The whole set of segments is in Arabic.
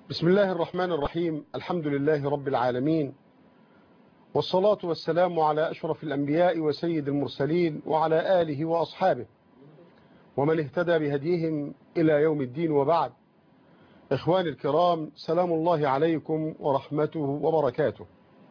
بسم الله الرحمن الرحيم. الحمد لله رب العالمين، والصلاة والسلام على أشرف الأنبياء وسيد المرسلين وعلى آله وأصحابه ومن اهتدى بهديهم إلى يوم الدين، وبعد. إخواني الكرام، سلام الله عليكم ورحمته وبركاته.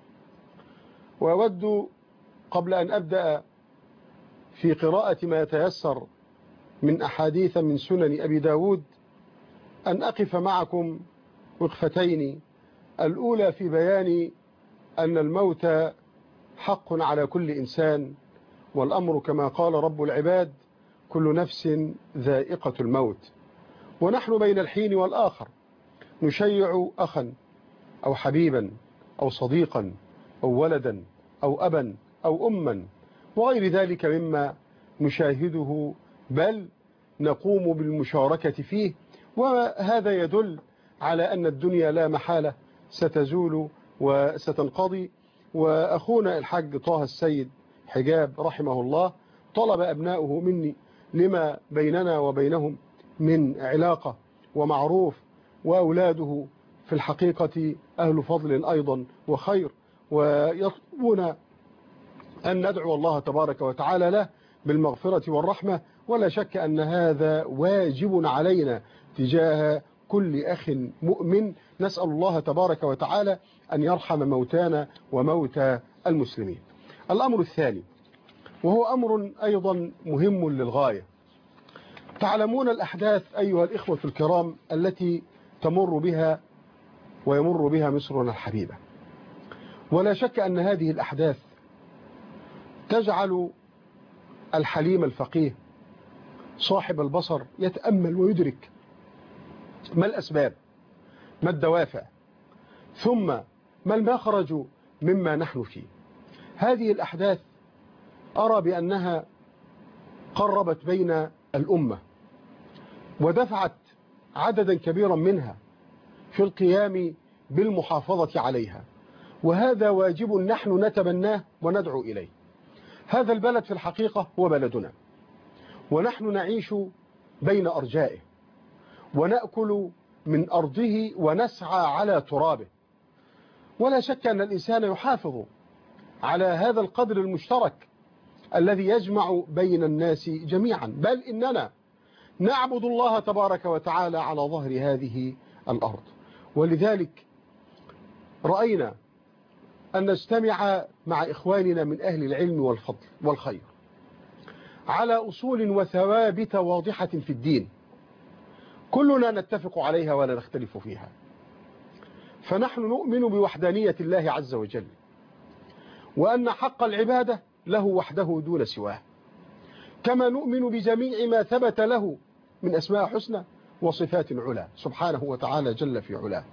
وأود قبل أن أبدأ في قراءة ما يتيسر من أحاديث من سنن أبي داود أن أقف معكم وقفتين. الأولى في بيان أن الموت حق على كل إنسان، والأمر كما قال رب العباد: كل نفس ذائقة الموت. ونحن بين الحين والآخر نشيع أخا أو حبيبا أو صديقا أو ولدا أو أبا أو أما وغير ذلك مما نشاهده، بل نقوم بالمشاركة فيه. وهذا يدل على أن الدنيا لا محالة ستزول وستنقضي. وأخونا الحاج طه السيد حجاب رحمه الله طلب أبناؤه مني لما بيننا وبينهم من علاقة ومعروف، وأولاده في الحقيقة أهل فضل أيضا وخير، ويطلبون أن ندعو الله تبارك وتعالى له بالمغفرة والرحمة. ولا شك أن هذا واجب علينا تجاه كل أخ مؤمن. نسأل الله تبارك وتعالى أن يرحم موتانا وموتى المسلمين. الأمر الثاني، وهو أمر أيضا مهم للغاية. تعلمون الأحداث أيها الإخوة الكرام التي تمر بها ويمر بها مصرنا الحبيبة، ولا شك أن هذه الأحداث تجعل الحليم الفقيه صاحب البصر يتأمل ويدرك ما الأسباب، ما الدوافع، ثم ما المخرج مما نحن فيه. هذه الأحداث أرى بأنها قربت بين الأمة ودفعت عددا كبيرا منها في القيام بالمحافظة عليها، وهذا واجب نحن نتبناه وندعو إليه. هذا البلد في الحقيقة هو بلدنا، ونحن نعيش بين أرجائه ونأكل من أرضه ونسعى على ترابه. ولا شك أن الإنسان يحافظ على هذا القدر المشترك الذي يجمع بين الناس جميعا، بل إننا نعبد الله تبارك وتعالى على ظهر هذه الأرض. ولذلك رأينا أن نجتمع مع إخواننا من أهل العلم والفضل والخير على أصول وثوابت واضحة في الدين كلنا نتفق عليها ولا نختلف فيها. فنحن نؤمن بوحدانية الله عز وجل، وأن حق العبادة له وحده دون سواه، كما نؤمن بجميع ما ثبت له من أسماء حسنى وصفات علا سبحانه وتعالى جل في علاه.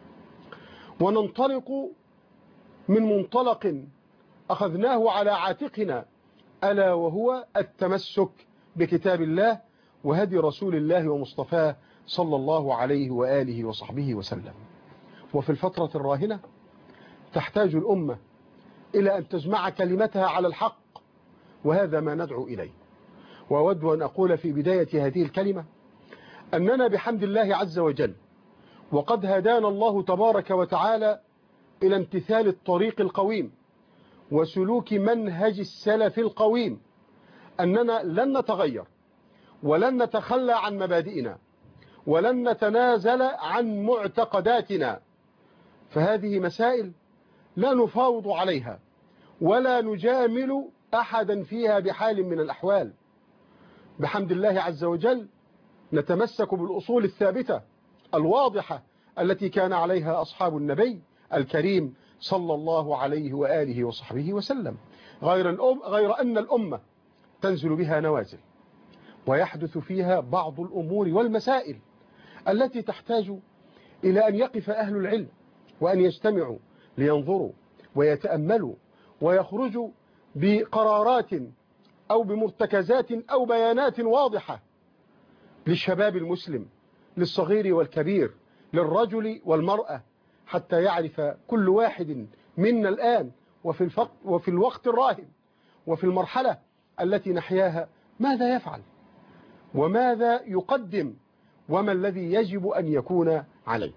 وننطلق من منطلق أخذناه على عاتقنا، ألا وهو التمسك بكتاب الله وهدي رسول الله ومصطفاه صلى الله عليه وآله وصحبه وسلم. وفي الفترة الراهنة تحتاج الأمة إلى أن تجمع كلمتها على الحق، وهذا ما ندعو إليه. وأود أن أقول في بداية هذه الكلمة أننا بحمد الله عز وجل وقد هدانا الله تبارك وتعالى إلى امتثال الطريق القويم وسلوك منهج السلف القويم، أننا لن نتغير ولن نتخلى عن مبادئنا ولن نتنازل عن معتقداتنا. فهذه مسائل لا نفاوض عليها ولا نجامل أحدا فيها بحال من الأحوال. بحمد الله عز وجل نتمسك بالأصول الثابتة الواضحة التي كان عليها أصحاب النبي الكريم صلى الله عليه وآله وصحبه وسلم، غير أن الأمة تنزل بها نوازل ويحدث فيها بعض الأمور والمسائل التي تحتاج إلى أن يقف أهل العلم وأن يجتمعوا لينظروا ويتأملوا ويخرجوا بقرارات أو بمرتكزات أو بيانات واضحة للشباب المسلم، للصغير والكبير، للرجل والمرأة، حتى يعرف كل واحد منا الآن وفي الوقت الراهن وفي المرحلة التي نحياها ماذا يفعل وماذا يقدم وما الذي يجب أن يكون عليه.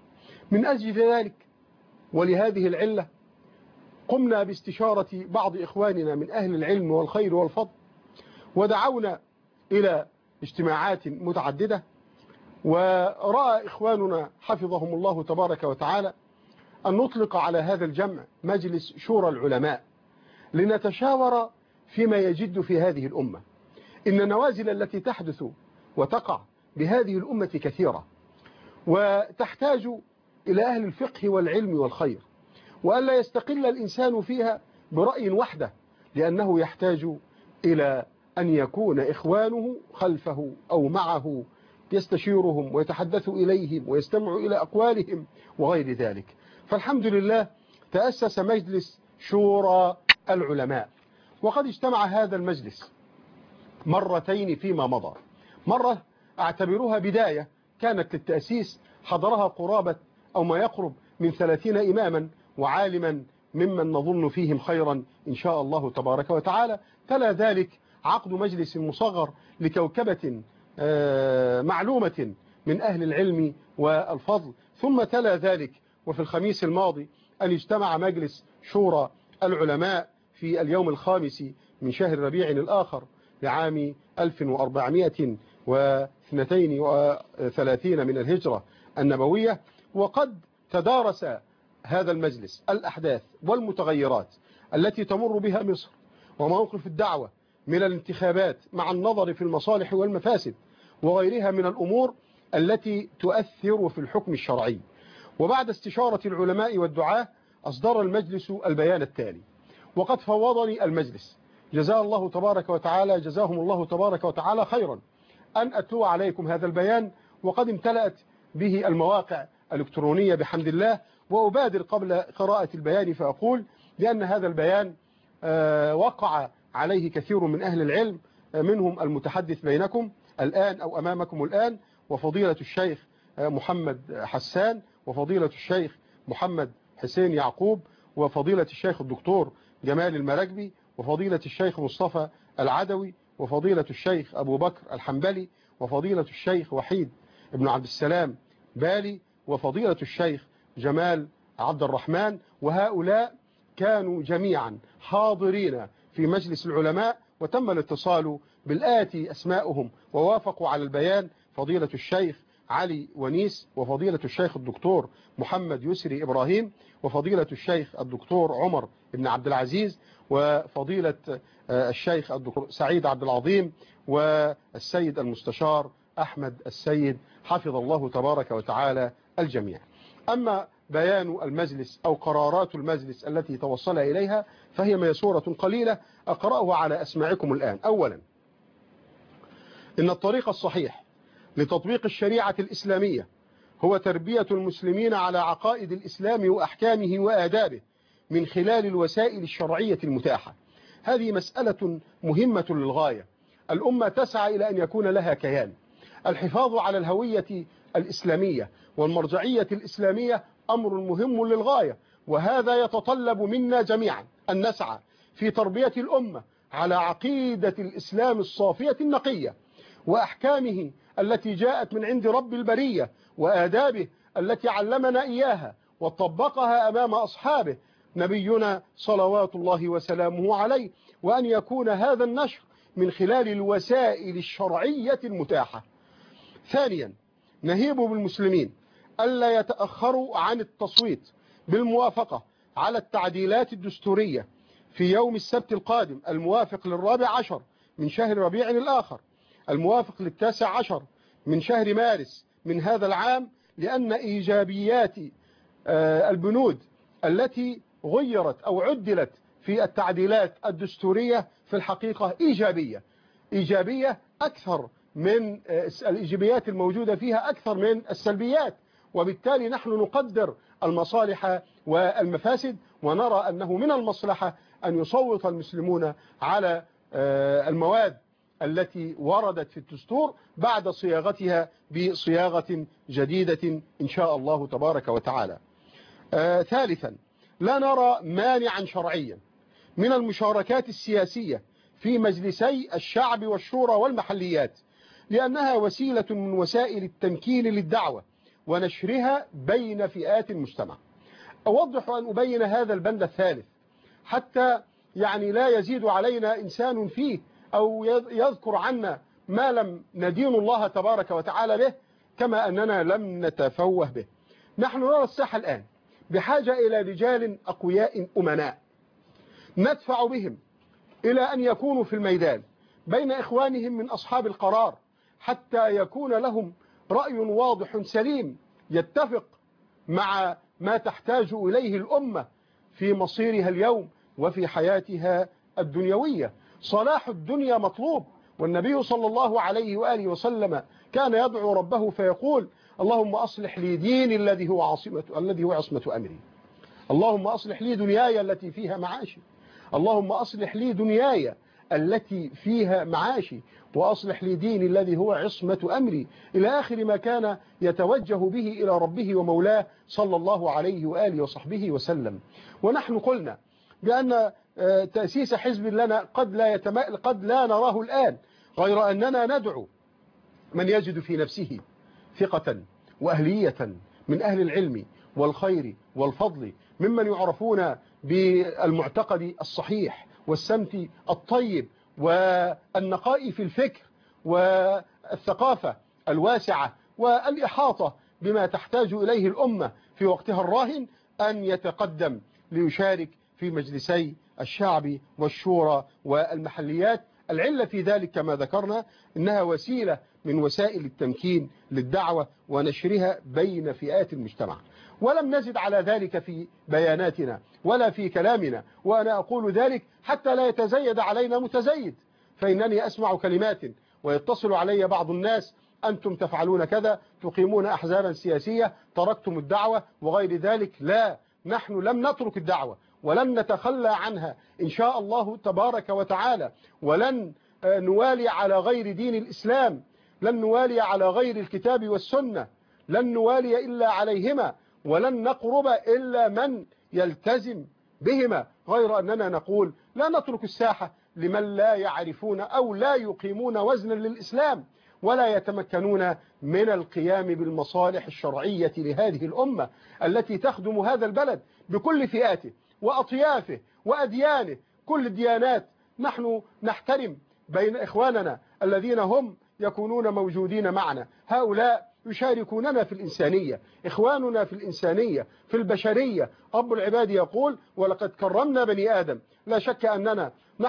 من أجل ذلك ولهذه العلة قمنا باستشارة بعض إخواننا من أهل العلم والخير والفضل، ودعونا إلى اجتماعات متعددة، ورأى إخواننا حفظهم الله تبارك وتعالى أن نطلق على هذا الجمع مجلس شورى العلماء لنتشاور فيما يجد في هذه الأمة. إن النوازل التي تحدث وتقع بهذه الأمة كثيرة، وتحتاج إلى أهل الفقه والعلم والخير، وألا يستقل الإنسان فيها برأي وحده، لأنه يحتاج إلى أن يكون إخوانه خلفه أو معه يستشيرهم ويتحدث إليهم ويستمع إلى أقوالهم وغير ذلك. فالحمد لله تأسس مجلس شورى العلماء، وقد اجتمع هذا المجلس مرتين فيما مضى. مرة أعتبرها بداية كانت للتأسيس، حضرها قرابة أو ما يقرب من 30 إماما وعالما ممن نظن فيهم خيرا إن شاء الله تبارك وتعالى. تلا ذلك عقد مجلس مصغر لكوكبة معلومة من أهل العلم والفضل. ثم تلا ذلك وفي الخميس الماضي أن اجتمع مجلس شورى العلماء في اليوم الخامس من شهر ربيع الآخر لعام 1432 من الهجرة النبوية. وقد تدارس هذا المجلس الأحداث والمتغيرات التي تمر بها مصر وموقف الدعوة من الانتخابات مع النظر في المصالح والمفاسد وغيرها من الأمور التي تؤثر في الحكم الشرعي. وبعد استشارة العلماء والدعاة أصدر المجلس البيان التالي. وقد فوضني المجلس جزاهم الله تبارك وتعالى خيرا أن أتلو عليكم هذا البيان، وقد امتلأت به المواقع الإلكترونية بحمد الله. وأبادر قبل قراءة البيان فأقول لأن هذا البيان وقع عليه كثير من أهل العلم، منهم المتحدث بينكم الآن أو أمامكم الآن، وفضيلة الشيخ محمد حسان، وفضيلة الشيخ محمد حسين يعقوب، وفضيلة الشيخ الدكتور جمال المراكبي، وفضيلة الشيخ مصطفى العدوي، وفضيلة الشيخ أبو بكر الحنبلي، وفضيلة الشيخ وحيد بن عبد السلام بالي، وفضيلة الشيخ جمال عبد الرحمن. وهؤلاء كانوا جميعا حاضرين في مجلس العلماء، وتم الاتصال بالآتي أسماؤهم ووافقوا على البيان: فضيلة الشيخ علي ونيس، وفضيلة الشيخ الدكتور محمد يسري إبراهيم، وفضيلة الشيخ الدكتور عمر بن عبد العزيز، وفضيلة الشيخ الدكتور سعيد عبد العظيم، والسيد المستشار أحمد السيد، حفظ الله تبارك وتعالى الجميع. أما بيان المجلس أو قرارات المجلس التي توصل إليها فهي ميسورة قليلة أقرأه على أسماعكم الآن. أولا، إن الطريق الصحيح لتطبيق الشريعة الإسلامية هو تربية المسلمين على عقائد الإسلام وأحكامه وآدابه من خلال الوسائل الشرعية المتاحة. هذه مسألة مهمة للغاية. الأمة تسعى إلى أن يكون لها كيان. الحفاظ على الهوية الإسلامية والمرجعية الإسلامية أمر مهم للغاية، وهذا يتطلب منا جميعا أن نسعى في تربية الأمة على عقيدة الإسلام الصافية النقية، وأحكامه التي جاءت من عند رب البرية، وآدابه التي علمنا إياها وطبقها أمام أصحابه نبينا صلوات الله وسلامه عليه، وأن يكون هذا النشر من خلال الوسائل الشرعية المتاحة. ثانيا، نهيب بالمسلمين ألا يتأخروا عن التصويت بالموافقة على التعديلات الدستورية في يوم السبت القادم الموافق 14 من شهر ربيع الآخر الموافق 19 من شهر مارس من هذا العام، لأن إيجابيات البنود التي غيرت أو عدلت في التعديلات الدستورية في الحقيقة إيجابية أكثر من الإيجابيات الموجودة فيها أكثر من السلبيات، وبالتالي نحن نقدر المصالح والمفاسد، ونرى أنه من المصلحة أن يصوت المسلمون على المواد التي وردت في الدستور بعد صياغتها بصياغة جديدة إن شاء الله تبارك وتعالى. ثالثا، لا نرى مانعا شرعيا من المشاركات السياسية في مجلسي الشعب والشورى والمحليات، لأنها وسيلة من وسائل التمكين للدعوة ونشرها بين فئات المجتمع. أوضح أن أبين هذا البند الثالث حتى يعني لا يزيد علينا إنسان فيه أو يذكر عنا ما لم ندين الله تبارك وتعالى به كما أننا لم نتفوه به. نحن نرى الساحة الآن بحاجة إلى رجال أقوياء أمناء ندفع بهم إلى أن يكونوا في الميدان بين إخوانهم من أصحاب القرار حتى يكون لهم رأي واضح سليم يتفق مع ما تحتاج إليه الأمة في مصيرها اليوم وفي حياتها الدنيوية. صلاح الدنيا مطلوب، والنبي صلى الله عليه وآله وسلم كان يدعو ربه فيقول: اللهم أصلح لي ديني الذي هو عصمة أمري، اللهم أصلح لي دنياي التي فيها معاشي، اللهم أصلح لي دنياي التي فيها معاشي، وأصلح لي ديني الذي هو عصمة أمري، إلى آخر ما كان يتوجه به إلى ربه ومولاه صلى الله عليه وآله وصحبه وسلم. ونحن قلنا بأن تأسيس حزب لنا قد لا نراه الآن، غير أننا ندعو من يجد في نفسه ثقة وأهلية من أهل العلم والخير والفضل، ممن يعرفون بالمعتقد الصحيح والسمت الطيب والنقاء في الفكر والثقافة الواسعة والإحاطة بما تحتاج إليه الأمة في وقتها الراهن، أن يتقدم ليشارك في مجلسي الشعب والشورى والمحليات. العلة في ذلك كما ذكرنا إنها وسيلة من وسائل التمكين للدعوة ونشرها بين فئات المجتمع. ولم نزد على ذلك في بياناتنا ولا في كلامنا، وأنا أقول ذلك حتى لا يتزيد علينا متزيد، فإنني أسمع كلمات ويتصل علي بعض الناس: أنتم تفعلون كذا، تقيمون أحزابا سياسية، تركتم الدعوة وغير ذلك. لا، نحن لم نترك الدعوة ولن نتخلى عنها إن شاء الله تبارك وتعالى، ولن نوالي على غير دين الإسلام، لن نوالي على غير الكتاب والسنة، لن نوالي إلا عليهما، ولن نقرب إلا من يلتزم بهما، غير أننا نقول لا نترك الساحة لمن لا يعرفون أو لا يقيمون وزنا للإسلام ولا يتمكنون من القيام بالمصالح الشرعية لهذه الأمة التي تخدم هذا البلد بكل فئاته وأطيافه وأديانه، كل الديانات. نحن نحترم بين إخواننا الذين هم يكونون موجودين معنا، هؤلاء يشاركوننا في الإنسانية، إخواننا في الإنسانية في البشرية. رب العباد يقول: ولقد كرمنا بني آدم. لا شك أننا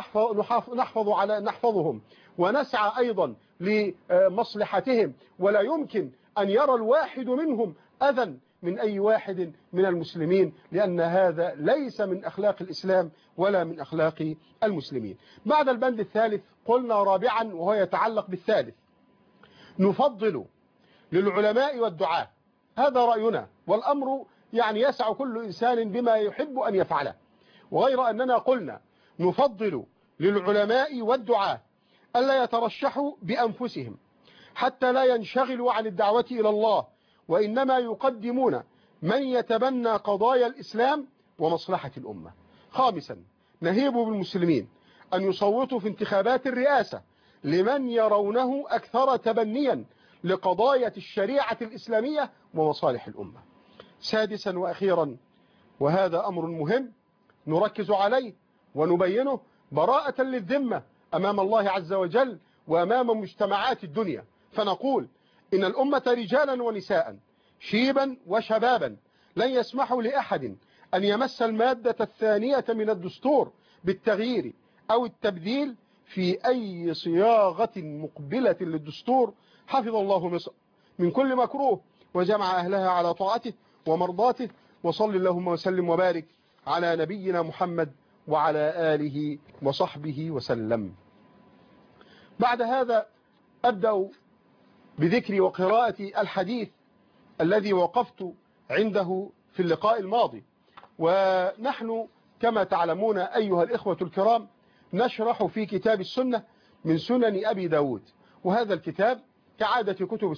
نحفظهم ونسعى أيضا لمصلحتهم، ولا يمكن أن يرى الواحد منهم أذى من أي واحد من المسلمين، لأن هذا ليس من أخلاق الإسلام ولا من أخلاق المسلمين. بعد البند الثالث قلنا رابعا وهو يتعلق بالثالث: نفضل للعلماء والدعاة. هذا رأينا، والأمر يعني يسع كل إنسان بما يحب أن يفعله، وغير أننا قلنا نفضل للعلماء والدعاة ألا يترشحوا بأنفسهم حتى لا ينشغلوا عن الدعوة إلى الله، وإنما يقدمون من يتبنى قضايا الإسلام ومصلحة الأمة. خامسا، نهيب بالمسلمين أن يصوتوا في انتخابات الرئاسة لمن يرونه أكثر تبنيا لقضايا الشريعة الإسلامية ومصالح الأمة. سادسا وأخيرا، وهذا أمر مهم نركز عليه ونبينه براءة للذمة أمام الله عز وجل وأمام مجتمعات الدنيا، فنقول إن الأمة رجالا ونساء، شيبا وشبابا، لن يسمحوا لأحد أن يمس المادة الثانية من الدستور بالتغيير أو التبديل في أي صياغة مقبلة للدستور. حفظ الله مصر من كل مكروه وجمع أهلها على طاعته ومرضاته، وصل اللهم وسلم وبارك على نبينا محمد وعلى آله وصحبه وسلم. بعد هذا أبدأ بذكر وقراءة الحديث الذي وقفت عنده في اللقاء الماضي. ونحن كما تعلمون أيها الإخوة الكرام نشرح في كتاب السنة من سنن أبي داود، وهذا الكتاب كعادة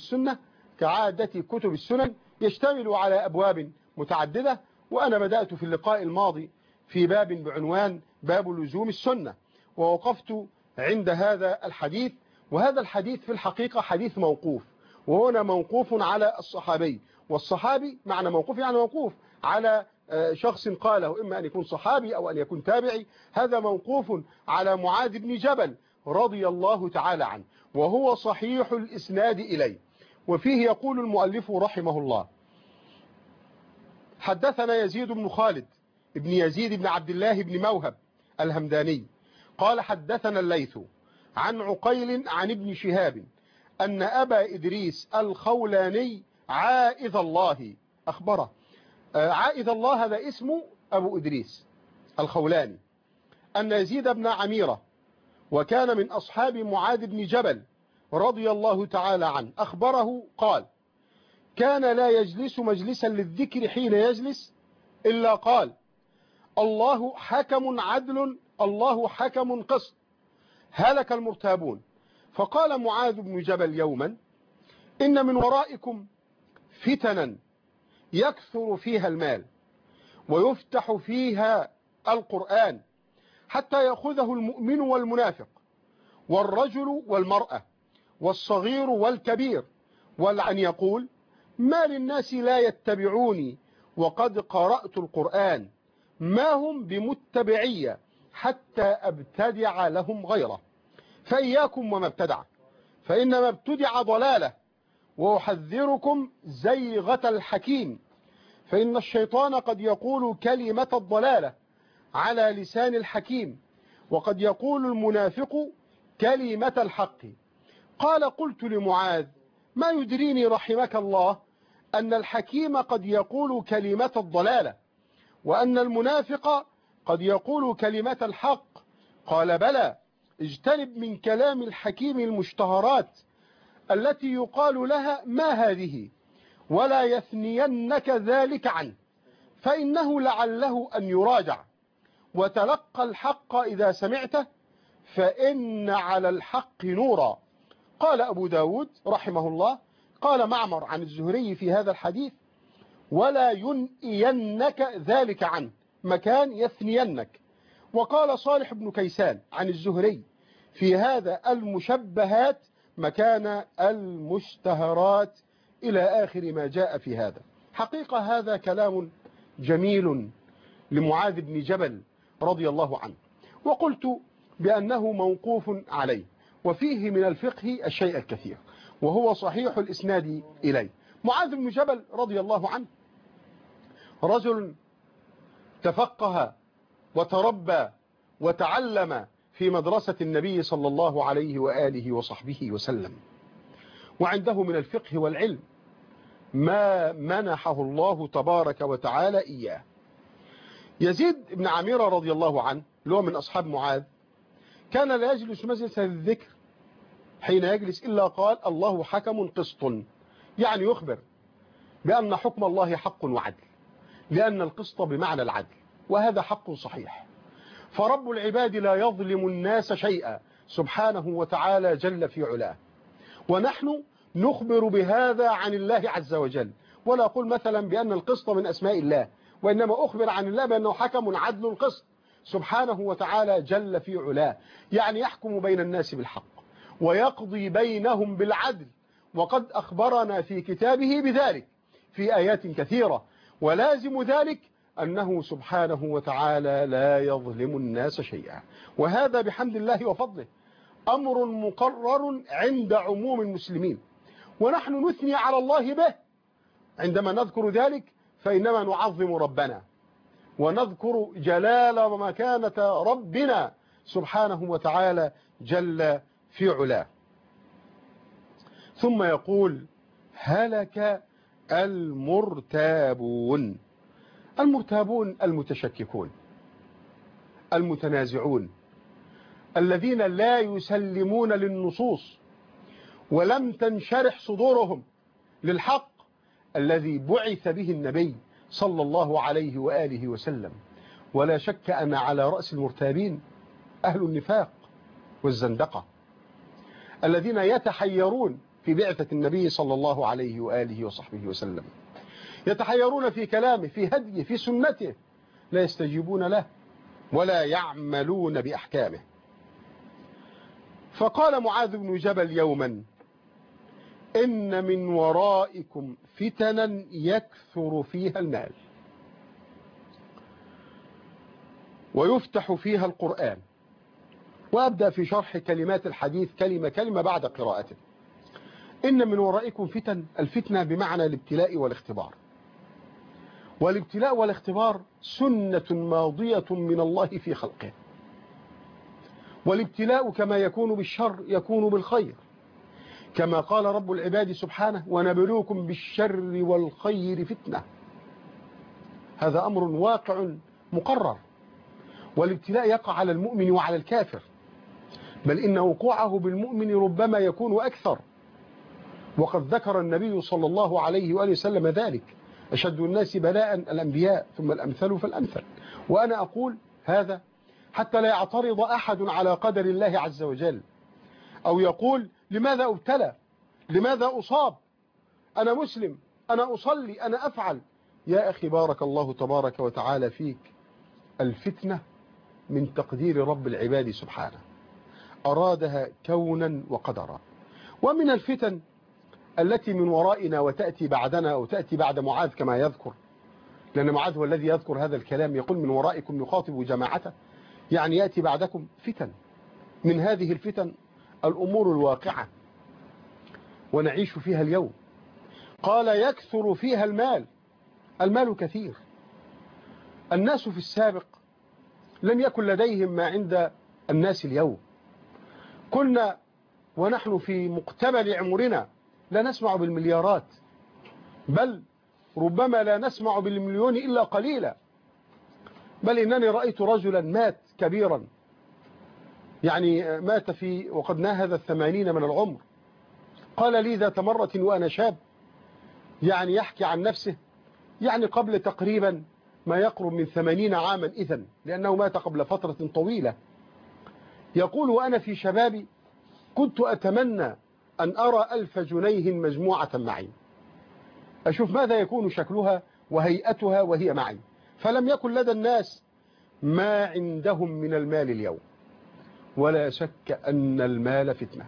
كتب السنن يشتمل على أبواب متعددة، وأنا بدأت في اللقاء الماضي في باب بعنوان باب لزوم السنة، ووقفت عند هذا الحديث. وهذا الحديث في الحقيقة حديث موقوف، وهنا موقوف على الصحابي، والصحابي معنى موقوف يعني موقوف على شخص قاله، إما أن يكون صحابي أو أن يكون تابعي. هذا موقوف على معاذ بن جبل رضي الله تعالى عنه، وهو صحيح الإسناد إليه. وفيه يقول المؤلف رحمه الله: حدثنا يزيد بن خالد ابن يزيد بن عبد الله بن موهب الهمداني قال حدثنا الليث عن عقيل عن ابن شهاب أن أبا إدريس الخولاني عائذ الله أخبره. عائذ الله هذا اسمه أبو إدريس الخولاني، أن يزيد بن عميرة وكان من أصحاب معاذ بن جبل رضي الله تعالى عنه أخبره قال: كان لا يجلس مجلسا للذكر حين يجلس إلا قال: الله حكم عدل، الله حكم قسط، هلك المرتابون. فقال معاذ بن جبل يوما: إن من ورائكم فتنا يكثر فيها المال ويفتح فيها القرآن حتى يأخذه المؤمن والمنافق والرجل والمرأة والصغير والكبير، ولأن يقول: ما للناس لا يتبعوني وقد قرأت القرآن، ما هم بمتبعية حتى أبتدع لهم غيره، فإياكم وما ابتدع، فإنما ابتدع ضلالة، وأحذركم زيغة الحكيم، فإن الشيطان قد يقول كلمة الضلالة على لسان الحكيم، وقد يقول المنافق كلمة الحق. قال: قلت لمعاذ: ما يدريني رحمك الله أن الحكيم قد يقول كلمة الضلالة وأن المنافق قد يقول كلمة الحق؟ قال: بلى، اجتنب من كلام الحكيم المشتهرات التي يقال لها ما هذه، ولا يثنينك ذلك عنه، فإنه لعله أن يراجع، وتلقى الحق إذا سمعته، فإن على الحق نورا. قال أبو داود رحمه الله: قال معمر عن الزهري في هذا الحديث: ولا ينئينك ذلك عنه، مكان يثنينك. وقال صالح بن كيسان عن الزهري في هذا: المشبهات مكان المشتهرات، إلى آخر ما جاء في هذا. حقيقة هذا كلام جميل لمعاذ بن جبل رضي الله عنه، وقلت بأنه موقوف عليه، وفيه من الفقه الشيء الكثير، وهو صحيح الإسناد إليه. معاذ بن جبل رضي الله عنه رجل تفقه وتربى وتعلم في مدرسة النبي صلى الله عليه وآله وصحبه وسلم، وعنده من الفقه والعلم ما منحه الله تبارك وتعالى إياه. يزيد بن عميرة رضي الله عنه اللي هو من أصحاب معاذ كان لا يجلس مجلس الذكر حين يجلس إلا قال: الله حكم قسط، يعني يخبر بأن حكم الله حق وعدل، لأن القسط بمعنى العدل، وهذا حق صحيح. فرب العباد لا يظلم الناس شيئا سبحانه وتعالى جل في علاه، ونحن نخبر بهذا عن الله عز وجل، ولا أقول مثلا بأن القسط من أسماء الله، وإنما أخبر عن الله بأنه حكم عدل القسط سبحانه وتعالى جل في علاه، يعني يحكم بين الناس بالحق ويقضي بينهم بالعدل، وقد أخبرنا في كتابه بذلك في آيات كثيرة، ولازم ذلك أنه سبحانه وتعالى لا يظلم الناس شيئا، وهذا بحمد الله وفضله أمر مقرر عند عموم المسلمين، ونحن نثني على الله به. عندما نذكر ذلك فإنما نعظم ربنا ونذكر جلال ومكانة ربنا سبحانه وتعالى جل في علاه. ثم يقول: هلك المرتابون. المرتابون المتشككون المتنازعون، الذين لا يسلمون للنصوص ولم تنشرح صدورهم للحق الذي بعث به النبي صلى الله عليه وآله وسلم. ولا شك أن على رأس المرتابين أهل النفاق والزندقة، الذين يتحيرون في بعثة النبي صلى الله عليه وآله وصحبه وسلم، يتحيرون في كلامه، في هديه، في سنته، لا يستجيبون له ولا يعملون بأحكامه. فقال معاذ بن جبل يوما: إن من ورائكم فتنا يكثر فيها المال ويفتح فيها القرآن. وأبدأ في شرح كلمات الحديث كلمة كلمة بعد قراءته. إن من ورائكم فتن، الفتنة بمعنى الابتلاء والاختبار، والابتلاء والاختبار سنة ماضية من الله في خلقه. والابتلاء كما يكون بالشر يكون بالخير، كما قال رب العباد سبحانه: ونبلوكم بالشر والخير فتنة. هذا أمر واقع مقرر. والابتلاء يقع على المؤمن وعلى الكافر، بل إن وقوعه بالمؤمن ربما يكون أكثر. وقد ذكر النبي صلى الله عليه وآله وسلم ذلك: أشد الناس بلاء الأنبياء ثم الأمثل فالأمثل. وأنا أقول هذا حتى لا يعترض أحد على قدر الله عز وجل، أو يقول: لماذا أبتلى؟ لماذا أصاب؟ أنا مسلم، أنا أصلي، أنا أفعل. يا أخي بارك الله تبارك وتعالى فيك، الفتنة من تقدير رب العباد سبحانه، أرادها كونا وقدرا. ومن الفتن التي من ورائنا وتأتي بعدنا أو تأتي بعد معاذ كما يذكر، لأن معاذ هو الذي يذكر هذا الكلام، يقول: من ورائكم يخاطب جماعته، يعني يأتي بعدكم فتن. من هذه الفتن الأمور الواقعة ونعيش فيها اليوم. قال: يكثر فيها المال. المال كثير. الناس في السابق لم يكن لديهم ما عند الناس اليوم. كنا ونحن في مقتبل عمرنا لا نسمع بالمليارات، بل ربما لا نسمع بالمليون إلا قليلا. بل إنني رأيت رجلا مات كبيرا، يعني مات وقد ناهز 80 من العمر. قال لي ذات مرة وأنا شاب، يعني يحكي عن نفسه، يعني قبل تقريبا ما يقرب من 80 عاما إذن، لأنه مات قبل فترة طويلة. يقول: وأنا في شبابي كنت أتمنى أن أرى 1000 جنيه مجموعة معي، أشوف ماذا يكون شكلها وهيئتها وهي معي. فلم يكن لدى الناس ما عندهم من المال اليوم. ولا شك أن المال فتنة.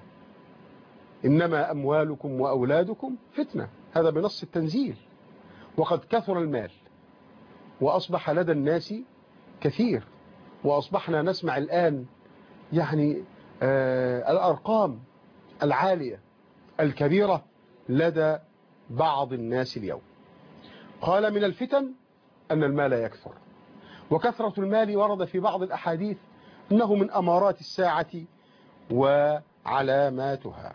إنما أموالكم وأولادكم فتنة، هذا بنص التنزيل. وقد كثر المال وأصبح لدى الناس كثير، وأصبحنا نسمع الآن يعني الأرقام العالية الكبيرة لدى بعض الناس اليوم. قال: من الفتن أن المال يكثر. وكثرة المال ورد في بعض الأحاديث أنه من أمارات الساعة وعلاماتها.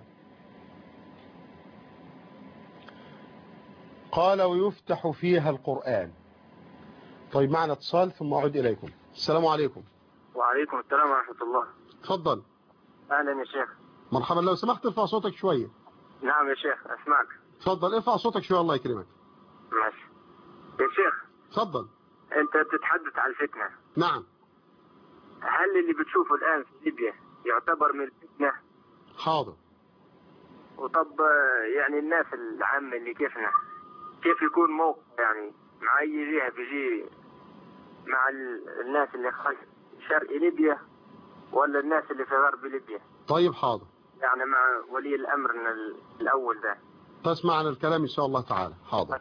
قال: ويفتح فيها القرآن. طيب معنا اتصال ثم أعود إليكم. السلام عليكم. وعليكم السلام ورحمة الله. تفضل. أهلا يا شيخ. مرحبا، لو سمحت ارفع صوتك شوية. نعم يا شيخ أسمعك. تفضل ارفع صوتك شوية الله يكرمك. ماشي يا شيخ. تفضل. أنت تتحدث عن الفتنة. نعم. هل اللي بتشوفه الآن في ليبيا يعتبر من الفتنة؟ حاضر. وطب يعني الناس العامة اللي كيفنا كيف يكون موقف يعني مع أي جهة بيجي مع الناس اللي خارج شرق ليبيا ولا الناس اللي في غرب ليبيا؟ طيب حاضر. يعني مع ولي الأمر الأول ده. تسمع عن الكلام إن شاء الله تعالى. حاضر.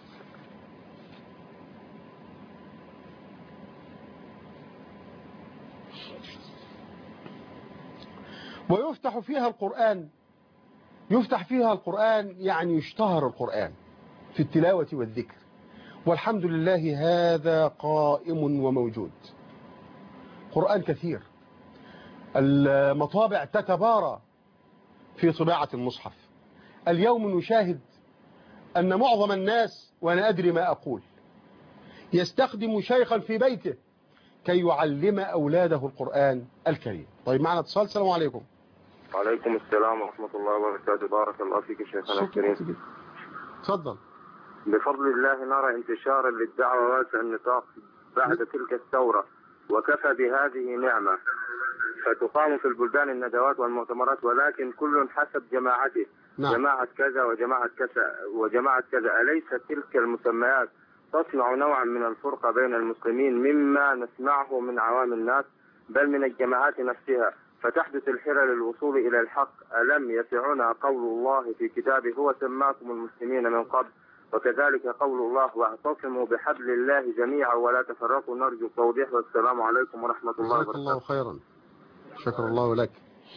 ويفتح فيها القرآن. يفتح فيها القرآن يعني يشتهر القرآن في التلاوة والذكر، والحمد لله هذا قائم وموجود. قرآن كثير، المطابع تتبارى في طباعة المصحف. اليوم نشاهد أن معظم الناس، وأنا أدري ما أقول، يستخدم شيخا في بيته كي يعلم أولاده القرآن الكريم. طيب معنا اتصال. السلام عليكم. وعليكم السلام ورحمة الله وبركاته. بارك الله فيك شيخنا الكريم. تفضل. بفضل الله نرى انتشارا للدعوة واسع النطاق بعد تلك الثورة، وكفى بهذه نعمة. فتقام في البلدان الندوات والمؤتمرات، ولكن كل حسب جماعته. نعم. جماعة كذا وجماعة كذا وجماعة كذا. أليس تلك المسميات تصنع نوعا من الفرقة بين المسلمين مما نسمعه من عوام الناس، بل من الجماعات نفسها؟ فتحدث الحيرة للوصول إلى الحق. ألم يسعنا قول الله في كتابه هو سماكم المسلمين من قبل وكذلك قول الله واعتصموا بحبل الله جميعا ولا تفرقوا نرجو التوضيح. والسلام عليكم ورحمة الله جزاك وبركاته. الله خيرا. شكر الله لك.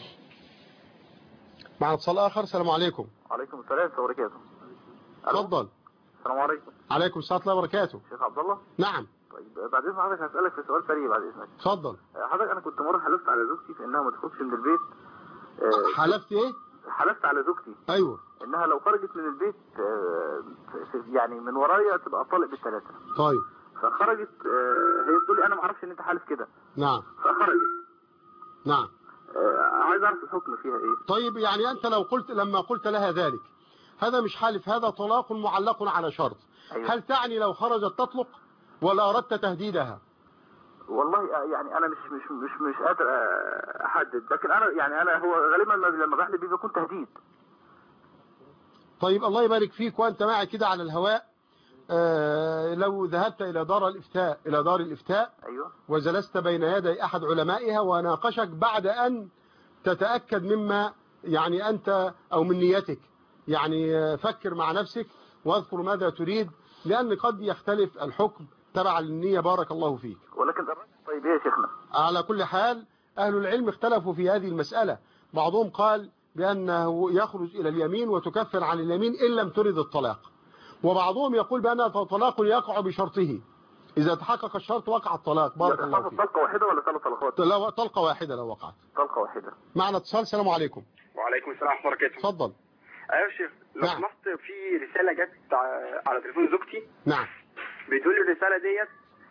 معنا اتصال آخر. السلام عليكم. عليكم السلام ورحمة الله وبركاته. تفضل. السلام عليكم. عليكم السلام ورحمة الله وبركاته. شيخ عبد الله. نعم. طيب بعد إذن حضرتك هسألك في سؤال سريع بعد إذنك. تفضل. حضرتك أنا كنت مرة حلفت على زوجتي في إنها ما تخرجش من البيت. حلفت إيه؟ حلفت على زوجتي. أيوه. إنها لو خرجت من البيت يعني من ورايا تبقى طالق بالثلاثة. طيب. فخرجت هي بتقول لي أنا ما أعرفش إن أنت حالف كده. نعم. فخرجت. نعم. عايز أعرف الحكم فيها إيه. طيب يعني أنت لما قلت لها ذلك هذا مش حالف، هذا طلاق معلق على شرط. أيوة. هل تعني لو خرجت تطلق ولا أردت تهديدها؟ والله يعني أنا مش قادر أحدد، لكن أنا هو غالبا لما بحلف بيه بيكون تهديد. طيب الله يبارك فيك. وأنت معي كده على الهواء لو ذهبت إلى دار الإفتاء أيوة. وجلست بين يدي أحد علمائها وناقشك بعد أن تتأكد مما يعني أنت أو من نيتك، يعني فكر مع نفسك واذكر ماذا تريد، لأن قد يختلف الحكم تبع للنية. بارك الله فيك. ولكن طيب إيه يا شيخنا؟ على كل حال أهل العلم اختلفوا في هذه المسألة. بعضهم قال بأنه يخرج إلى اليمين وتكفر عن اليمين إن لم ترد الطلاق، وبعضهم يقول بأنه طلاق يقع بشرطه، إذا تحقق الشرط وقع الطلاق. بارك الله فيك. طلقة واحدة ولا 3 طلقات؟ لا، طلقة واحدة لو وقعت. طلقة واحدة. معنا اتصال. السلام عليكم. وعليكم السلام ورحمة الله وبركاته. اتفضل. ايوه يا شيخ، لو نعم. سمحت في رسالة جت على تليفون زوجتي. نعم. بتقول لي الرسالة ديت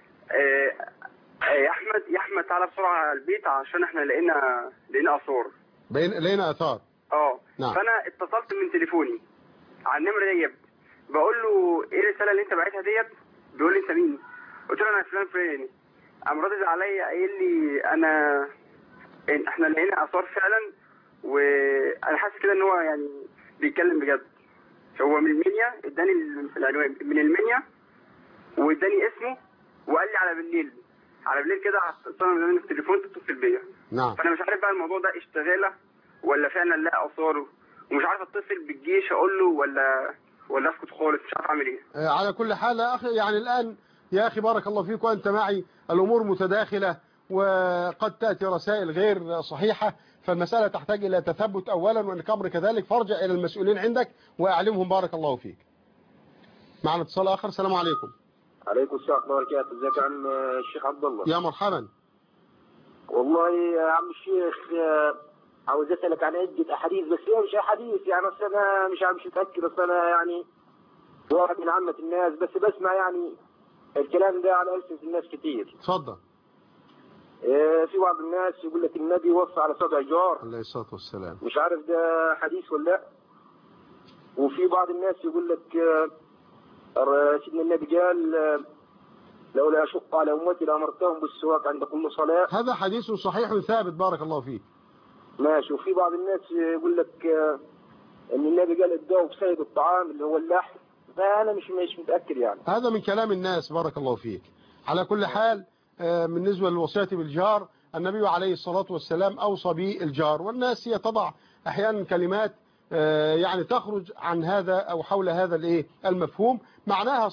يا احمد تعالى بسرعة على البيت عشان احنا لقينا آثار. لقينا آثار. نعم. فانا اتصلت من تليفوني على النمرة ديت، بقول له ايه الرسالة اللي انت باعتها ديت؟ بيقول لي انت مين؟ قلت له انا فلان فلاني. قام رادد عليا قايل لي احنا لقينا آثار فعلا، وانا حاسس كده ان هو يعني بيتكلم بجد. هو من المنيا، اداني العنوان من المنيا واداني اسمه وقال لي على بالليل كده هتصل من التليفون تتصل بيا. نعم. فانا مش عارف بقى الموضوع ده اشتغاله ولا فعلا لا اثاره، ومش عارف اتصل بالجيش اقول له ولا اسكت خالص، مش عارف اعمل ايه. على كل حال يا اخي، يعني الان يا اخي بارك الله فيك وانت معي الامور متداخله وقد تاتي رسائل غير صحيحه، فالمساله تحتاج الى تثبت اولا، وان الامر كذلك فارجع الى المسؤولين عندك واعلمهم. بارك الله فيك. معنا اتصال اخر. السلام عليكم. عليكم السلام ورحمة الله وبركاته. ازيك يا عم الشيخ عبد الله؟ يا مرحبا. والله يا عم الشيخ عاوز اسالك عن عده احاديث، بس هي مش احاديث يعني، اصل انا مش متاكد، اصل انا يعني واحد من عامه الناس، بس بسمع يعني الكلام ده على ألسنة الناس كتير. اتفضل. في بعض الناس يقول لك النبي وصى على 7 جار. عليه الصلاه والسلام. مش عارف ده حديث ولا لا. وفي بعض الناس يقول لك سيدنا النبي قال لولا أشق على أمتي لأمرتهم بالسواك عند كل صلاة. هذا حديث صحيح ثابت. بارك الله فيك. ماشي. وفي بعض الناس يقول لك ان النبي قال ابدأوا بسيد الطعام اللي هو اللحم، فأنا مش متأكد يعني. هذا من كلام الناس. بارك الله فيك. على كل حال بالنسبة للوصية بالجار، النبي عليه الصلاة والسلام أوصى بالجار، والناس هي تضع أحيانا كلمات يعني تخرج عن هذا أو حول هذا المفهوم. معناها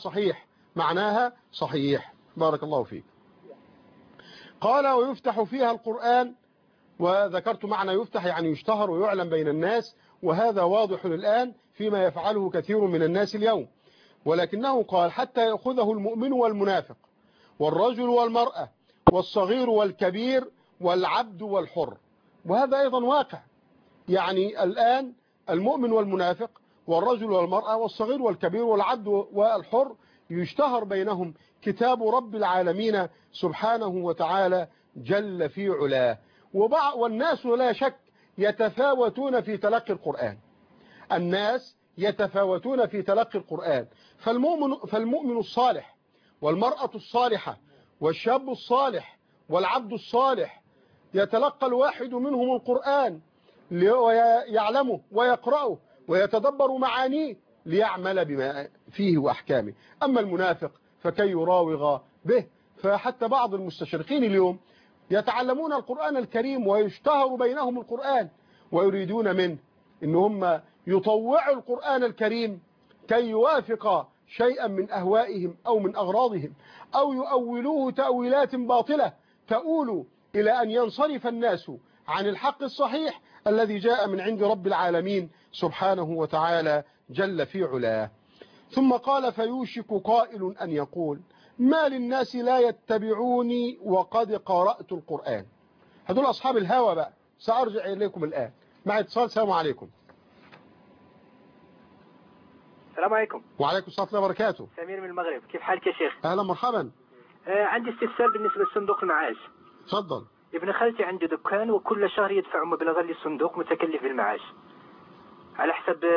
صحيح. بارك الله فيك. قال ويفتح فيها القرآن، وذكرت معنى يفتح يعني يشتهر ويعلم بين الناس، وهذا واضح الآن فيما يفعله كثير من الناس اليوم. ولكنه قال حتى يأخذه المؤمن والمنافق والرجل والمرأة والصغير والكبير والعبد والحر، وهذا أيضا واقع. يعني الآن المؤمن والمنافق والرجل والمرأة والصغير والكبير والعبد والحر يشتهر بينهم كتاب رب العالمين سبحانه وتعالى جل في علاه. والناس لا شك يتفاوتون في تلقي القرآن. الناس يتفاوتون في تلقي القرآن، فالمؤمن الصالح والمرأة الصالحة والشاب الصالح والعبد الصالح يتلقى الواحد منهم القرآن ويعلمه ويقرأه ويتدبر معانيه ليعمل بما فيه وأحكامه. أما المنافق فكي يراوغ به. فحتى بعض المستشرقين اليوم يتعلمون القرآن الكريم ويشتهر بينهم القرآن، ويريدون منه إن هم يطوعوا القرآن الكريم كي يوافق شيئا من أهوائهم أو من أغراضهم، أو يؤولوه تأويلات باطلة تؤول إلى أن ينصرف الناس عن الحق الصحيح الذي جاء من عند رب العالمين سبحانه وتعالى جل في علاه. ثم قال: فيوشك قائل أن يقول ما للناس لا يتبعوني وقد قرأت القرآن. هدول أصحاب الهوى بقى. سأرجع إليكم الآن مع اتصال. السلام عليكم. السلام عليكم. وعليكم السلام ورحمة الله وبركاته. سمير من المغرب، كيف حالك يا شيخ؟ أهلا مرحبا. عندي استفسار بالنسبة لصندوق المعاش. تفضل. ابن خالتي عنده دكان وكل شهر يدفع مبلغا للصندوق متكلف بالمعاش على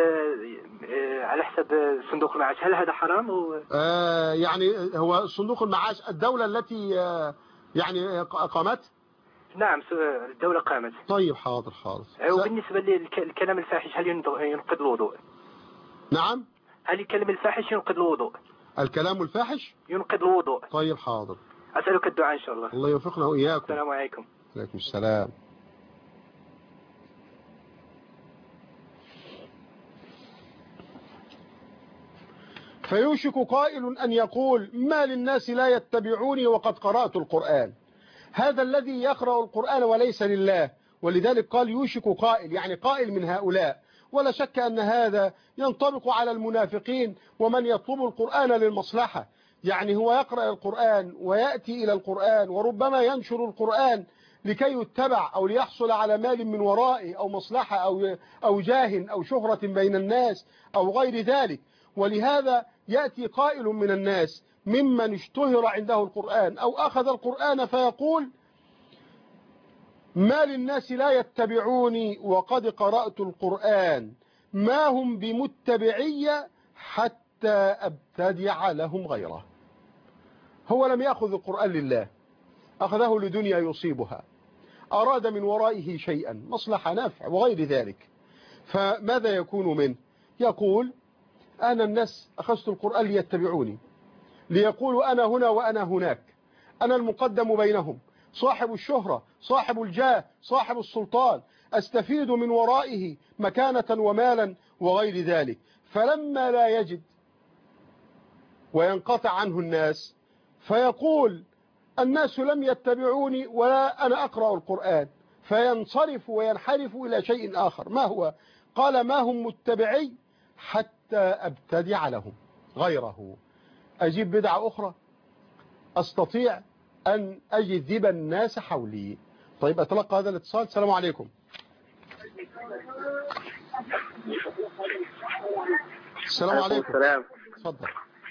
حسب صندوق المعاش. هل هذا حرام؟ يعني هو صندوق المعاش الدولة التي يعني قامت؟ نعم الدولة قامت. طيب حاضر. وبالنسبة للكلام الفاحش هل ينقض الوضوء؟ نعم. هل الكلام الفاحش ينقض الوضوء؟ الكلام الفاحش ينقض الوضوء. طيب حاضر. أسألك الدعاء إن شاء الله. الله يوفقنا وإياكم. السلام عليكم. عليكم السلام. فيوشك قائل أن يقول ما للناس لا يتبعوني وقد قرأت القرآن. هذا الذي يقرأ القرآن وليس لله، ولذلك قال يوشك قائل، يعني قائل من هؤلاء. ولا شك أن هذا ينطبق على المنافقين ومن يطلب القرآن للمصلحة، يعني هو يقرأ القرآن ويأتي إلى القرآن وربما ينشر القرآن لكي يتبع أو ليحصل على مال من ورائه أو مصلحة أو جاه أو شهرة بين الناس أو غير ذلك. ولهذا يأتي قائل من الناس ممن اشتهر عنده القرآن أو أخذ القرآن فيقول ما للناس لا يتبعوني وقد قرأت القرآن، ما هم بمتبعي حتى أبتدع لهم غيره. هو لم يأخذ القرآن لله، أخذه لدنيا يصيبها، أراد من ورائه شيئا مصلحة نفع وغير ذلك، فماذا يكون منه؟ يقول أنا الناس أخذت القرآن ليتبعوني، ليقولوا أنا هنا وأنا هناك، أنا المقدم بينهم، صاحب الشهرة، صاحب الجاه، صاحب السلطان، أستفيد من ورائه مكانة ومالا وغير ذلك. فلما لا يجد وينقطع عنه الناس فيقول الناس لم يتبعوني ولا أنا أقرأ القرآن، فينصرف وينحرف إلى شيء آخر. ما هو؟ قال ما هم متبعي حتى أبتدع لهم غيره. أجيب بدعة أخرى أستطيع أن أجذب الناس حولي. طيب أتلقى هذا الاتصال. السلام عليكم. السلام عليكم. السلام. تفضل.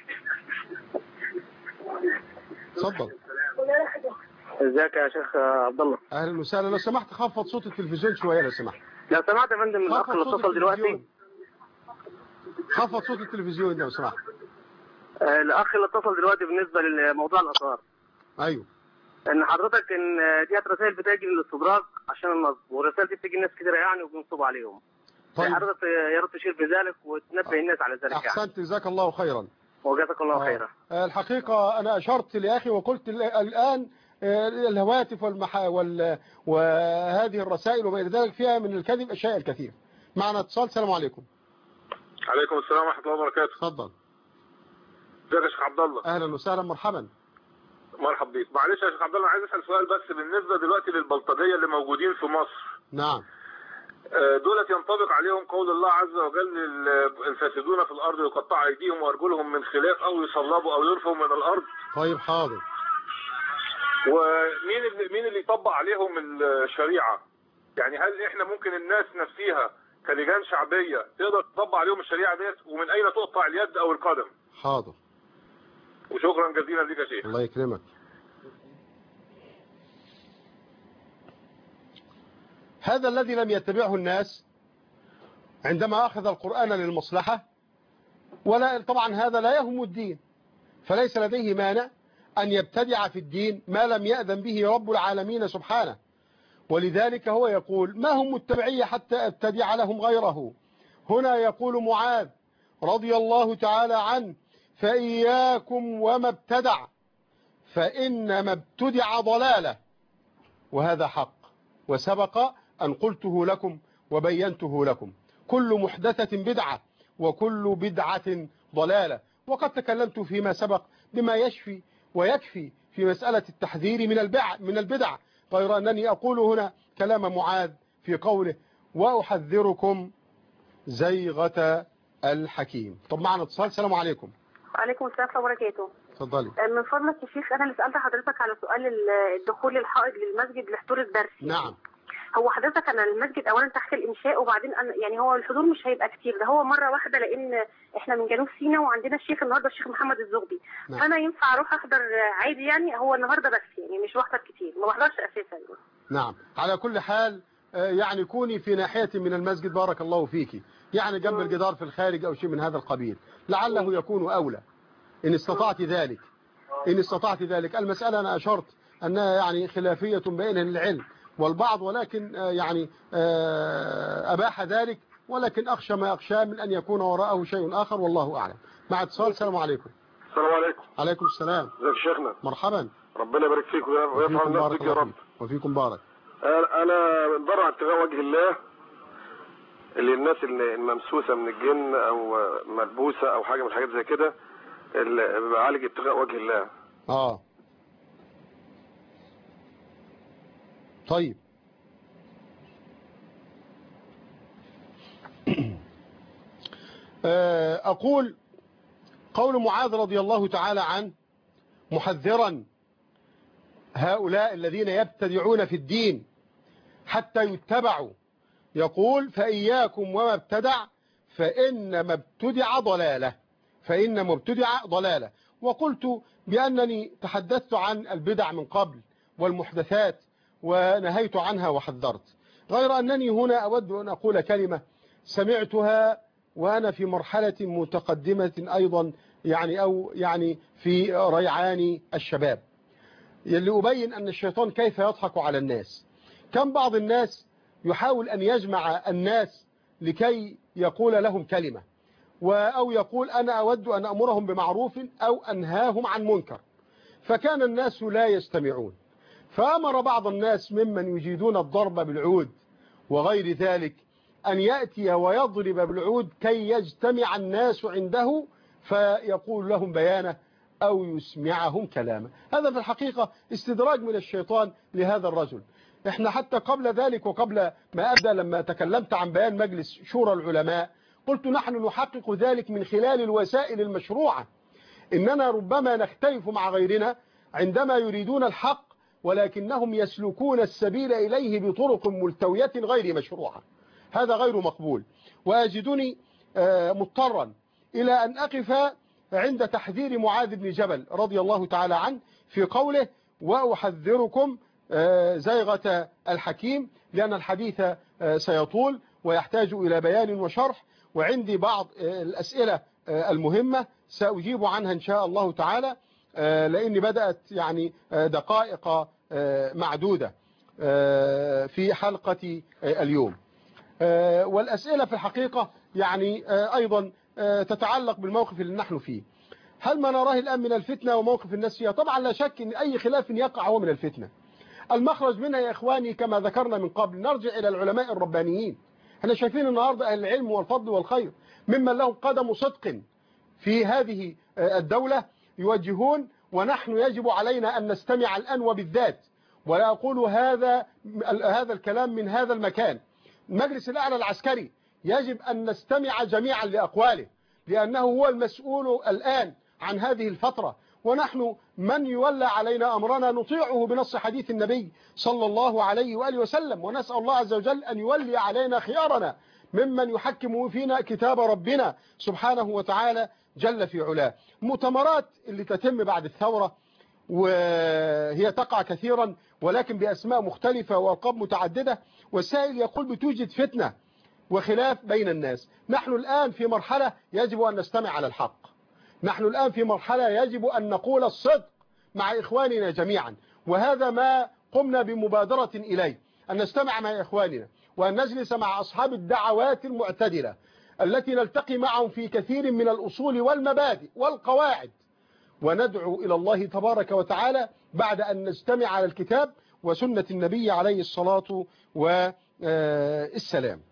ازيك يا شيخ عبد الله؟ أهلا وسهلا. لو سمحت خفض صوت التلفزيون شوية لو سمحت. لو سمحت يا فندم الأخ اللي اتصل دلوقتي. خفض صوت التلفزيون لو سمحت. الأخ اللي اتصل دلوقتي بالنسبة لموضوع الآثار. أيوه. إن حضرتك إن ديت رسائل بتجي للاستدراك عشان النصب، والرسائل دي بتجي ناس كتير يعني وبينصبوا عليهم. طيب. حضرتك يا ريت تشير بذلك وتنبه الناس على ذلك. أحسنت، جزاك الله خيرا. وجزاك الله خيرا. الحقيقة أنا أشرت لأخي وقلت الآن الهواتف وهذه الرسائل وما إلى ذلك فيها من الكذب أشياء الكثير. معنا اتصال. السلام عليكم. عليكم السلام ورحمة الله وبركاته. تفضل. ازيك يا شيخ عبد الله؟ أهلا وسهلا. مرحبا. مرحبا بيك. معلش يا شيخ عبد الله عايز أسأل سؤال بس بالنسبة دلوقتي للبلطجية اللي موجودين في مصر. نعم. دولت ينطبق عليهم قول الله عز وجل الفاسدون في الأرض يقطع أيديهم وأرجلهم من خلاف أو يصلبوا أو يرفعوا من الأرض. طيب حاضر. ومين اللي يطبق عليهم الشريعة؟ يعني هل إحنا ممكن الناس نفسها كلجان شعبية تقدر تطبق عليهم الشريعة ديت؟ ومن أين تقطع اليد أو القدم؟ حاضر. وشكرا جزيلا لك يا شيخ. الله يكرمك. هذا الذي لم يتبعه الناس عندما أخذ القرآن للمصلحة، ولا طبعا هذا لا يهم الدين، فليس لديه مانع أن يبتدع في الدين ما لم يأذن به رب العالمين سبحانه. ولذلك هو يقول ما هم متبعي حتى أبتدع لهم غيره. هنا يقول معاذ رضي الله تعالى عنه فإياكم وما ابتدع فإنما ابتدع ضلالة. وهذا حق، وسبق أن قلته لكم وبينته لكم. كل محدثة بدعة وكل بدعة ضلالة. وقد تكلمت فيما سبق بما يشفي ويكفي في مسألة التحذير من البدع، غير أنني أقول هنا كلام معاذ في قوله وأحذركم زيغة الحكيم. طب معنا اتصال. السلام عليكم. وعليكم السلام ورحمة الله وبركاته. اتفضلي. من فضلك يا شيخ، أنا اللي سألت حضرتك على سؤال الدخول الحائض للمسجد لحضور الدرس. نعم. هو حضرتك أنا المسجد أولا تحت الإنشاء، وبعدين يعني هو الحضور مش هيبقى كتير، ده هو مرة واحدة، لأن إحنا من جنوب سيناء وعندنا الشيخ النهارده الشيخ محمد الزغبي. نعم. فأنا ينفع أروح أحضر عادي يعني، هو النهارده بس يعني مش بحضر كتير، ما بحضرش أساسا. نعم. على كل حال يعني كوني في ناحية من المسجد بارك الله فيك، يعني جنب الجدار في الخارج أو شيء من هذا القبيل، لعله يكون أولى إن استطعت ذلك. إن استطعت ذلك. المسألة أنا أشرت أنها يعني خلافية بين العلم والبعض، ولكن يعني أباح ذلك، ولكن أخشى ما أخشى من أن يكون وراءه شيء آخر، والله أعلم. مع اتصال. السلام عليكم. السلام عليكم. عليكم السلام. ازيك يا شيخنا؟ مرحبا. ربنا يبارك فيك ويرفع الناس بك يا رب. وفيكم بارك. انا بره عن ابتغاء وجه الله، اللي الناس الممسوسه من الجن او ملبوسه او حاجه من الحاجات زي كده، اللي بعالج ابتغاء وجه الله. طيب. أقول قول معاذ رضي الله تعالى عنه محذرا هؤلاء الذين يبتدعون في الدين حتى يتبعوا، يقول فإياكم وما ابتدع فإنما ابتدع ضلالة، فإنما ابتدع ضلالة. وقلت بأنني تحدثت عن البدع من قبل والمحدثات ونهيت عنها وحذرت، غير أنني هنا أود أن أقول كلمة سمعتها وأنا في مرحلة متقدمة أيضا، يعني أو يعني في ريعان الشباب، يلي أبين أن الشيطان كيف يضحك على الناس. كم بعض الناس يحاول أن يجمع الناس لكي يقول لهم كلمة، أو يقول أنا أود أن أمرهم بمعروف أو أنهاهم عن منكر، فكان الناس لا يستمعون، فأمر بعض الناس ممن يجيدون الضرب بالعود وغير ذلك أن يأتي ويضرب بالعود كي يجتمع الناس عنده فيقول لهم بيانه أو يسمعهم كلامه. هذا في الحقيقة استدراج من الشيطان لهذا الرجل. احنا حتى قبل ذلك وقبل ما أبدأ لما تكلمت عن بيان مجلس شورى العلماء قلت نحن نحقق ذلك من خلال الوسائل المشروعة، إننا ربما نختلف مع غيرنا عندما يريدون الحق ولكنهم يسلكون السبيل إليه بطرق ملتوية غير مشروعة، هذا غير مقبول. وأجدني مضطرا إلى أن أقف عند تحذير معاذ بن جبل رضي الله تعالى عنه في قوله وأحذركم زيغة الحكيم، لأن الحديث سيطول ويحتاج إلى بيان وشرح، وعندي بعض الأسئلة المهمة سأجيب عنها إن شاء الله تعالى، لأني بدأت يعني دقائق معدودة في حلقة اليوم. والأسئلة في الحقيقة يعني أيضا تتعلق بالموقف اللي نحن فيه. هل ما نراه الآن من الفتنة وموقف الناس فيها؟ طبعا لا شك أن أي خلاف يقع هو من الفتنة. المخرج منها يا إخواني كما ذكرنا من قبل نرجع إلى العلماء الربانيين. احنا شايفين النهاردة أهل العلم والفضل والخير ممن لهم قدم صدق في هذه الدولة يوجهون، ونحن يجب علينا أن نستمع الآن وبالذات، ولا أقول هذا الكلام من هذا المكان. المجلس الأعلى العسكري يجب أن نستمع جميعا لأقواله، لأنه هو المسؤول الآن عن هذه الفترة، ونحن من يولى علينا أمرنا نطيعه بنص حديث النبي صلى الله عليه وآله وسلم، ونسأل الله عز وجل أن يولي علينا خيارنا ممن يحكم فينا كتاب ربنا سبحانه وتعالى جل في علاه. مؤتمرات اللي تتم بعد الثورة وهي تقع كثيرا ولكن بأسماء مختلفة وألقاب متعددة، والسائل يقول بتوجد فتنة وخلاف بين الناس. نحن الآن في مرحلة يجب أن نستمع على الحق، نحن الآن في مرحلة يجب أن نقول الصدق مع إخواننا جميعا، وهذا ما قمنا بمبادرة إليه، أن نستمع مع إخواننا وأن نجلس مع أصحاب الدعوات المعتدلة التي نلتقي معهم في كثير من الأصول والمبادئ والقواعد، وندعو إلى الله تبارك وتعالى بعد أن نجتمع على الكتاب وسنة النبي عليه الصلاة والسلام.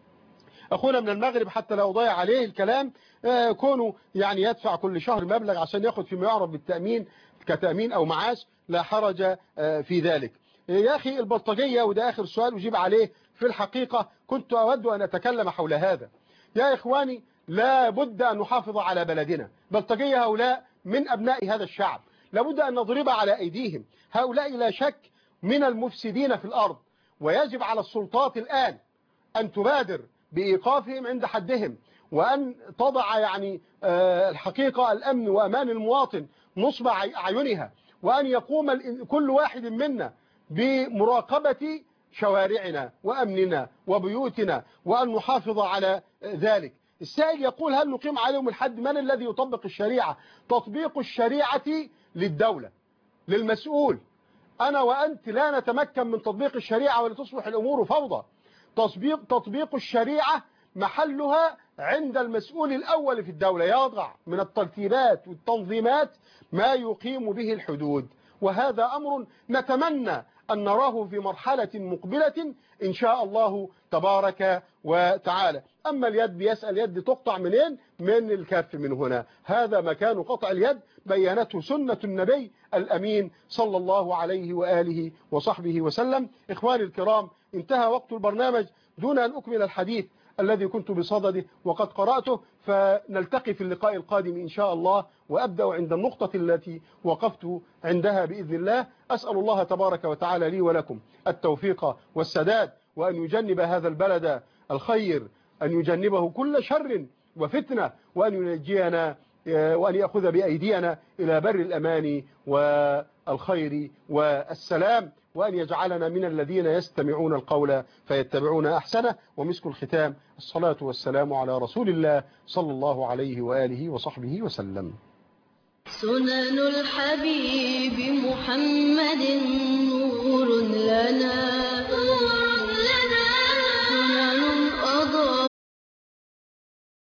أخونا من المغرب حتى لا أضيع عليه الكلام، كونه يعني يدفع كل شهر مبلغ عشان ياخد فيما يعرف بالتأمين كتأمين أو معاش، لا حرج في ذلك. يا أخي البلطجية، وده آخر سؤال أجيب عليه، في الحقيقة كنت أود أن أتكلم حول هذا. يا إخواني، لا بد أن نحافظ على بلدنا. بلطجية هؤلاء من أبناء هذا الشعب، لابد أن نضرب على أيديهم. هؤلاء لا شك من المفسدين في الأرض، ويجب على السلطات الآن أن تبادر بإيقافهم عند حدهم، وأن تضع يعني الحقيقة الأمن وأمان المواطن نصب أعينها، وأن يقوم كل واحد منا بمراقبة شوارعنا وأمننا وبيوتنا، وأن نحافظ على ذلك. السائل يقول: هل نقيم عليهم الحد؟ من الذي يطبق الشريعة؟ تطبيق الشريعة للدولة، للمسؤول. أنا وأنت لا نتمكن من تطبيق الشريعة ولا تصبح الأمور فوضى. تطبيق الشريعة محلها عند المسؤول الأول في الدولة، يضع من الترتيبات والتنظيمات ما يقيم به الحدود، وهذا أمر نتمنى أن نراه في مرحلة مقبلة إن شاء الله تبارك وتعالى. أما اليد، بيسأل يد تقطع منين؟ من الكف من هنا، هذا مكان قطع اليد، بيانته سنة النبي الأمين صلى الله عليه وآله وصحبه وسلم. إخواني الكرام، انتهى وقت البرنامج دون أن أكمل الحديث الذي كنت بصدده وقد قرأته، فنلتقي في اللقاء القادم إن شاء الله، وأبدأ عند النقطة التي وقفت عندها بإذن الله. أسأل الله تبارك وتعالى لي ولكم التوفيق والسداد، وأن يجنب هذا البلد الخير، أن يجنبه كل شر وفتنة، وأن ينجينا وأن يأخذ بأيدينا إلى بر الأمان والخير والسلام، وأن يجعلنا من الذين يستمعون القول فيتبعون أحسنه. ومسك الختام، الصلاة والسلام على رسول الله صلى الله عليه وآله وصحبه وسلم. سنن الحبيب محمد نور